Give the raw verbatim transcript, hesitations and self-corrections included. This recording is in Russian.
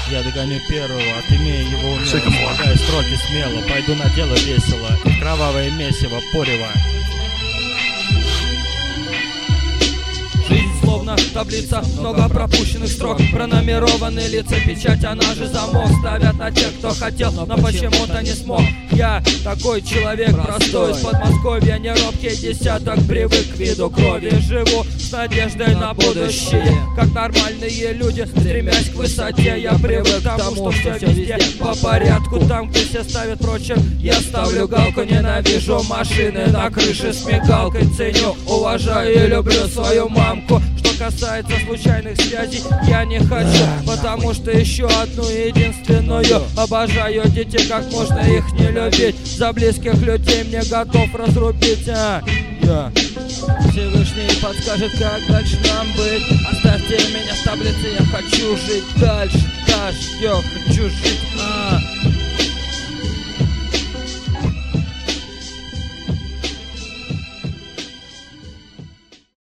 Я догоню первого, отымея его умело, слагая строки смело, пойду на дело весело, и кровавое месиво порева. Жизнь словно таблица, много пропущенных строк, пронумерованы лица, печать, она же замок. Ставят на тех, кто хотел, но почему-то не смог. Я такой человек простой, с Подмосковья, не робкий десяток, привык к виду крови. Живу с надеждой на будущее, как нормальные люди, стремясь к высоте. Я привык к тому, что все везде по порядку, там, где все ставят, впрочем, я ставлю галку. Ненавижу машины на крыше с мигалкой, ценю, уважаю и люблю свою маму. Что касается случайных связей, я не хочу, потому что еще одну единственную обожаю детей, как можно их не любить. За близких людей мне готов разрубить. а, yeah. Всевышний подскажет, как дальше нам быть. Оставьте меня в таблице, я хочу жить дальше, дальше, я хочу жить